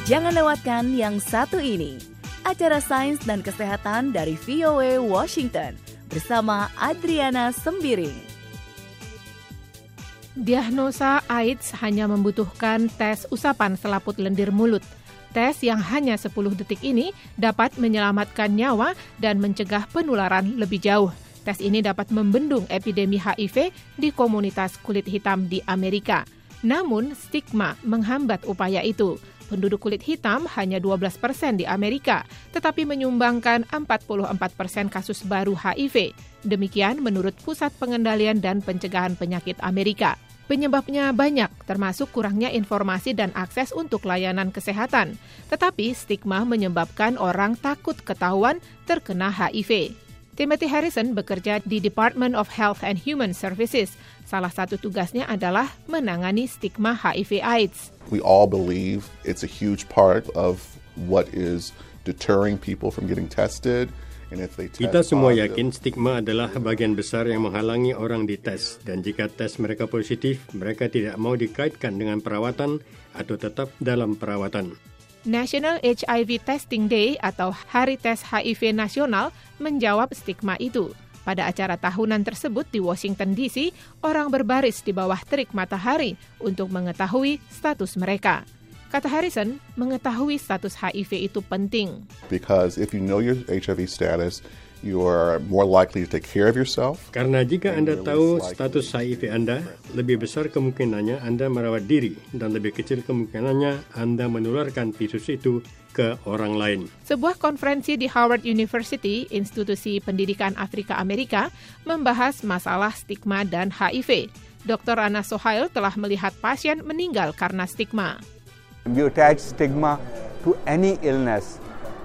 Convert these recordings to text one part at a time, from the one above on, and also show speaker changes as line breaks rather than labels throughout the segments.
Jangan lewatkan yang satu ini, acara sains dan kesehatan dari VOA Washington bersama Adriana Sembiring.
Diagnosa AIDS hanya membutuhkan tes usapan selaput lendir mulut. Tes yang hanya 10 detik ini dapat menyelamatkan nyawa dan mencegah penularan lebih jauh. Tes ini dapat membendung epidemi HIV di komunitas kulit hitam di Amerika. Namun, stigma menghambat upaya itu. Penduduk kulit hitam hanya 12% di Amerika, tetapi menyumbangkan 44% kasus baru HIV. Demikian menurut Pusat Pengendalian dan Pencegahan Penyakit Amerika. Penyebabnya banyak, termasuk kurangnya informasi dan akses untuk layanan kesehatan. Tetapi stigma menyebabkan orang takut ketahuan terkena HIV. Timothy Harrison bekerja di Department of Health and Human Services. Salah satu tugasnya adalah menangani stigma HIV/AIDS.
We all believe it's a huge part of what is deterring people from getting tested.
Kita semua yakin stigma adalah bagian besar yang menghalangi orang dites, dan jika tes mereka positif, mereka tidak mau dikaitkan dengan perawatan atau tetap dalam perawatan.
National HIV Testing Day atau Hari Tes HIV Nasional menjawab stigma itu. Pada acara tahunan tersebut di Washington DC, orang berbaris di bawah terik matahari untuk mengetahui status mereka. Kata Harrison, mengetahui status HIV itu penting.
Because if you know your HIV status, you are more likely to take care of yourself.
Karena jika Anda tahu status HIV Anda, lebih besar kemungkinannya Anda merawat diri dan lebih kecil kemungkinannya Anda menularkan virus itu ke orang lain.
Sebuah konferensi di Howard University, institusi pendidikan Afrika Amerika, membahas masalah stigma dan HIV. Dr. Anna Sohail telah melihat pasien meninggal karena stigma.
You attach stigma to any illness.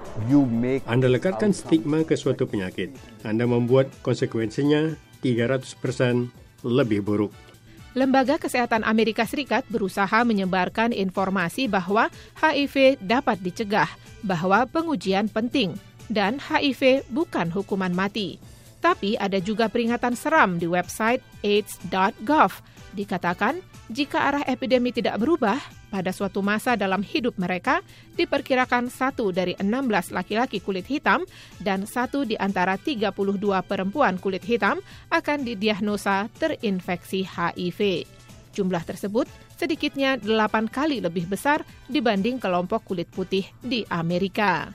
Anda lekatkan stigma ke suatu penyakit. Anda membuat konsekuensinya 300% lebih buruk.
Lembaga Kesehatan Amerika Serikat berusaha menyebarkan informasi bahwa HIV dapat dicegah, bahwa pengujian penting, dan HIV bukan hukuman mati. Tapi ada juga peringatan seram di website AIDS.gov. Dikatakan, jika arah epidemi tidak berubah, pada suatu masa dalam hidup mereka, diperkirakan 1 dari 16 laki-laki kulit hitam dan 1 di antara 32 perempuan kulit hitam akan didiagnosa terinfeksi HIV. Jumlah tersebut sedikitnya 8 kali lebih besar dibanding kelompok kulit putih di Amerika.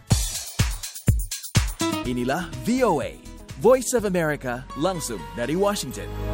Inilah VOA, Voice of America, langsung dari Washington.